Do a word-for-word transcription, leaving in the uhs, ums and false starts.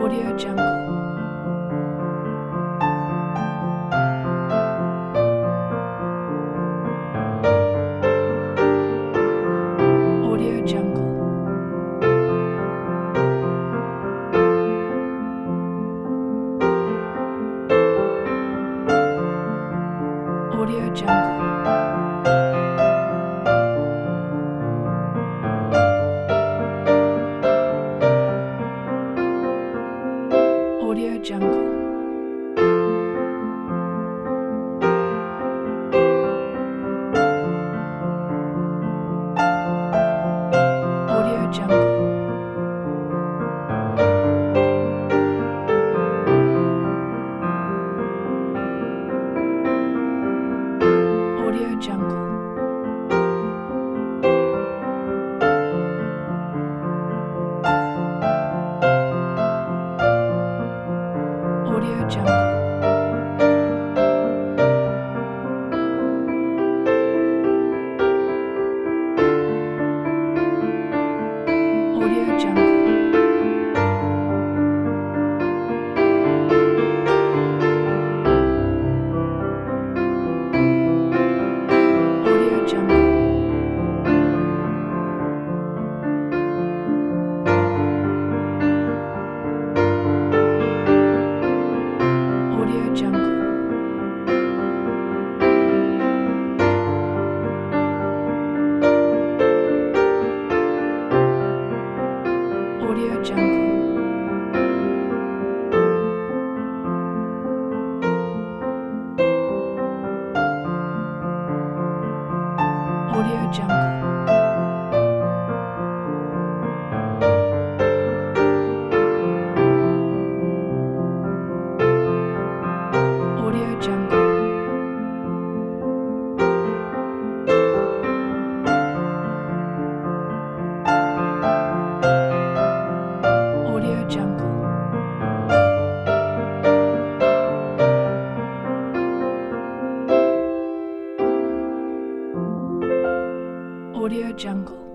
Audio Jungle. Audio Jungle. Audio Jungle. Audio Jungle. Audio Jungle. Audio Jungle. Audio Jungle. Audio Jungle. Audio Jungle. Audio Jungle. Audio Jungle. Audio Jungle. Audio Jungle. Audio Jungle. Audio Jungle.